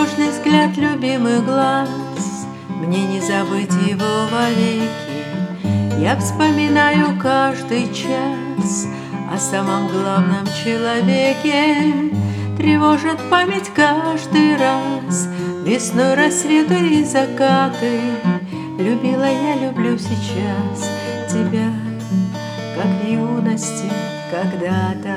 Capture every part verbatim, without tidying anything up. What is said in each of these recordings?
тревожный взгляд любимых глаз, мне не забыть его вовеки. Я вспоминаю каждый час о самом главном человеке. Тревожит память каждый раз весной, рассветы и закаты. Любила я, люблю сейчас тебя, как в юности когда-то.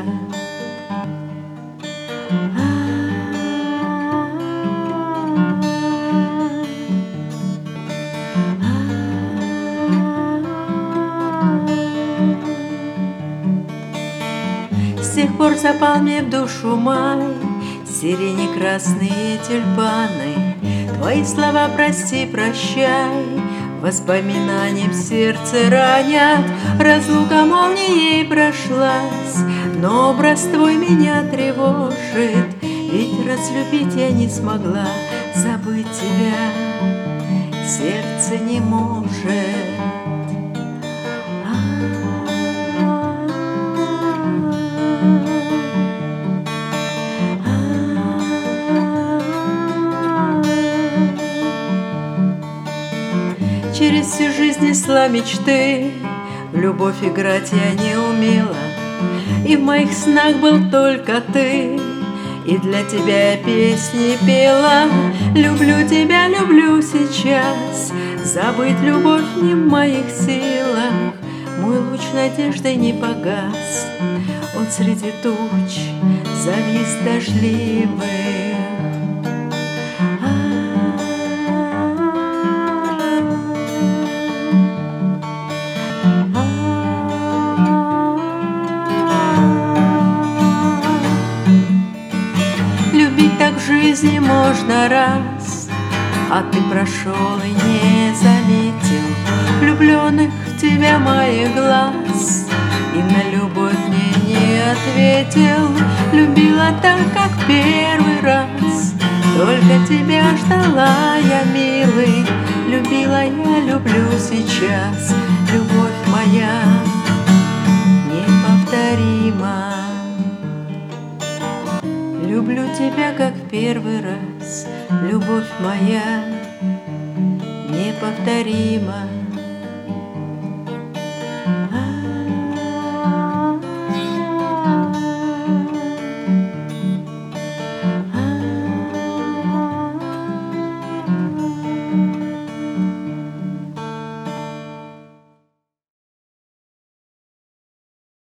С тех пор запал мне в душу май, сирени красные тюльпаны. Твои слова прости, прощай, воспоминания в сердце ранят. Разлука молнией прошлась, но образ твой меня тревожит. Ведь разлюбить я не смогла, забыть тебя сердце не может. Через всю жизнь несла мечты, в любовь играть я не умела, и в моих снах был только ты, и для тебя я песни пела. Люблю тебя, люблю сейчас, забыть любовь не в моих силах. Мой луч надежды не погас, он среди туч завис дождливых. Так в жизни можно раз, а ты прошел и не заметил влюбленных в тебя моих глаз, и на любовь мне не ответил. Любила так, как первый раз, только тебя ждала я, милый. Любила я, люблю сейчас, любовь моя неповторима. Люблю тебя, как в первый раз, любовь моя неповторима.